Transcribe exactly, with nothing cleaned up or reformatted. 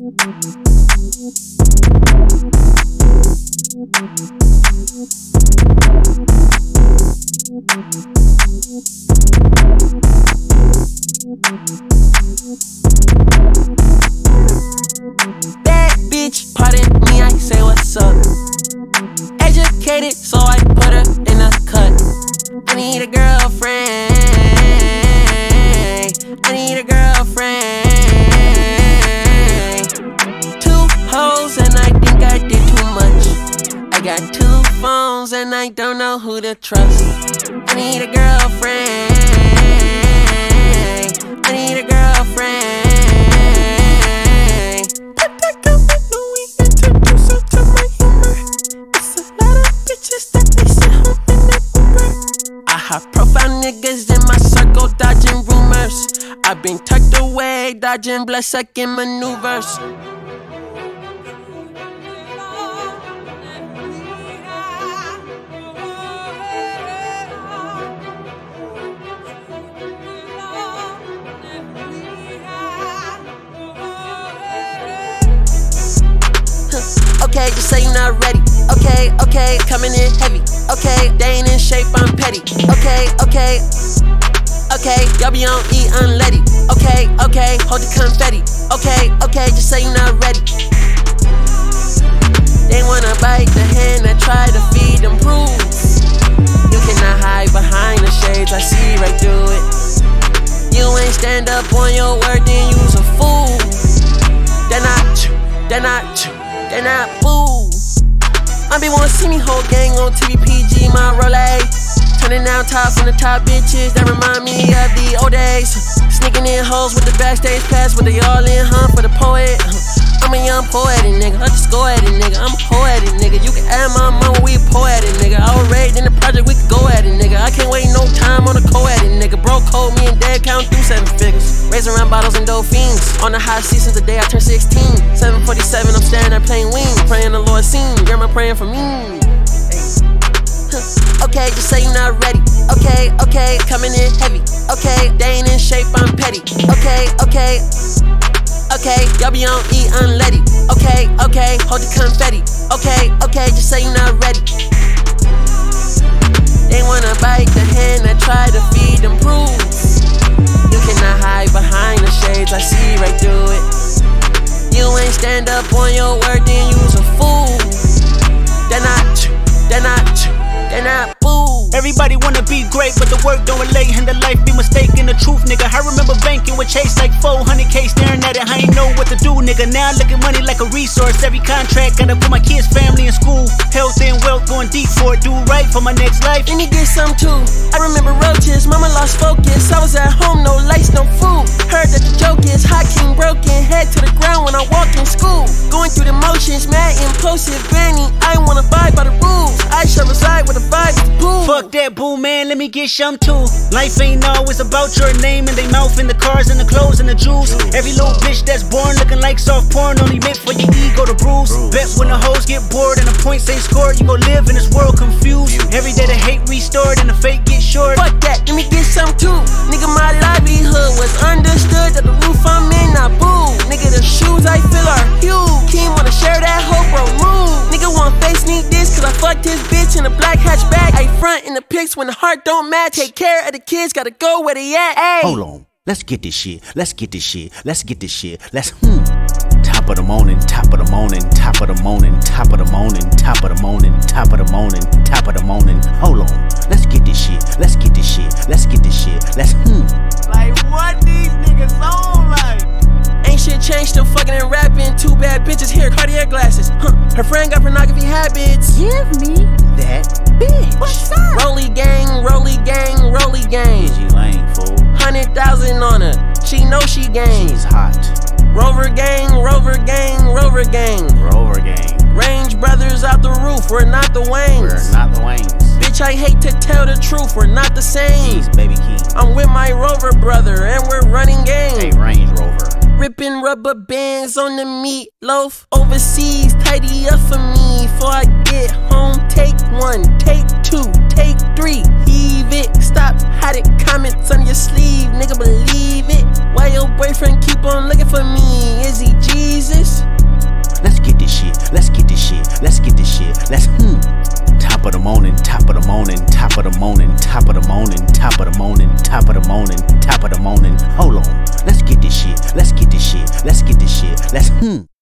Bad bitch, pardon me, I say what's up. Educated, so I put her in a cut. I need a girlfriend. I need a girlfriend. Two hoes and I think I did too much. I got two phones and I don't know who to trust. I need a girlfriend. I need a girlfriend. Put that girl with Louis, introduce her to my humor. It's a lot of bitches that they sit home in that Uber. I have profile niggas in my circle dodging rumors. I've been tucked away dodging blood sucking maneuvers. Okay, just say you're not ready. Okay, okay, coming in heavy. Okay, they ain't in shape, I'm petty. Okay, okay, okay, y'all be on E unleaded. Okay, okay, hold the confetti. Okay, okay, just say you're not ready. They wanna bite the hand that try to feed them proof. You cannot hide behind the shades, I see right through it. You ain't stand up on your word, then you's a fool. They're not, they're not. They not fool. I be wanna see me whole gang on T V P G, my Rolex. Turning down tops on the top bitches that remind me of the old days. Sneaking in hoes with the backstage pass, but they all in, huh, for the poet. I'm a young poetic nigga, I just go at it, nigga. I'm a poetic nigga, you can add my mama, we poetic nigga. I was raised in the project, we could go at it, nigga. I can't wait no time on a co-edit, nigga. Bro code, me and dad count through seven figures. Raising around bottles and dolphins. On the hot seat since the day I turned sixteen. seven forty-seven, I'm staring at playing wing. Praying the Lord seen, grandma praying for me. Okay, just say you're not ready. Okay, okay, coming in heavy. Okay, they ain't in shape, I'm petty. Okay, okay, okay, y'all be on E unleaded. Okay, okay, hold the confetti. Okay, okay, just say you're not ready. They wanna bite the hand that try to feed them proof. You cannot hide behind the shades, I see right through it. You ain't stand up on your word, then you's a fool. They're not, they're not, they're not fool. Everybody wanna be great, but the work don't relate, and the life be mistaken the truth, nigga. I remember banking with Chase like four hundred K, staring at it, I ain't know what to do, nigga. Now I look at money like a resource. Every contract gotta put my kids, family in school. Health and wealth going deep for it, do right for my next life. And he did some too. I remember roaches, mama lost focus. I was at home, no lights, no food. Heard that the joke is hot king broken, head to the ground when I walk in school. Going through the motions, mad impulsive, granny. I wanna abide by the rules. I shall reside with the vibes to pool. Fuck that boo, man, let me get some too. Life ain't always about your name and they mouth and the cars and the clothes and the jewels. Every little bitch that's born looking like soft porn only meant for your ego to bruise. Bet when the hoes get bored and the points ain't scored, you gon' live in this world confused. Every day the hate restored and the fake get short. Fuck that, let me get some too. Nigga, my livelihood was understood that the roof I'm in, not boo. Nigga, the shoes I feel are huge. Keem wanna share that hoe, bro, move. Nigga want face need this cause I fucked his bitch in a black hatchback. I front in the pics when the heart don't match. Take care of the kids, gotta go where they at. Ay. Hold on, let's get this shit. Let's get this shit. Let's get this shit. Let's hmm. Top of the morning, top of the morning, top of the morning, top of the morning, top of the morning, top of the morning, top of the morning. Hold on, let's get this shit. Let's get this shit. Let's get this shit. Let's hmm. Like what these niggas on like? Ain't shit changed, still fucking and rapping. Two bad bitches here, Cartier glasses. Huh. Her friend got pornography habits. Give me that bitch. What's up? Rolly gang, rolly gang, rolly gang. She lame, fool. Hundred thousand on her, she know she gang. She's hot. Rover gang, rover gang, rover gang. Rover gang. Range brothers out the roof, we're not the Waynes. We're not the Waynes. Bitch, I hate to tell the truth, we're not the same. He's baby king. I'm with my rover brother and we're running game. Hey, Range Rover. Ripping rubber bands on the meatloaf. Overseas, tidy up for me before I get home. Take one, take two, take three. Heave it, stop, hide it. Comments on your sleeve, nigga, believe it. Why your boyfriend keep on looking for me? Is he Jesus? top of the morning, top of the morning, top of the morning, top of the morning. Hold on, let's get this shit, let's get this shit, let's get this shit, let's hmm.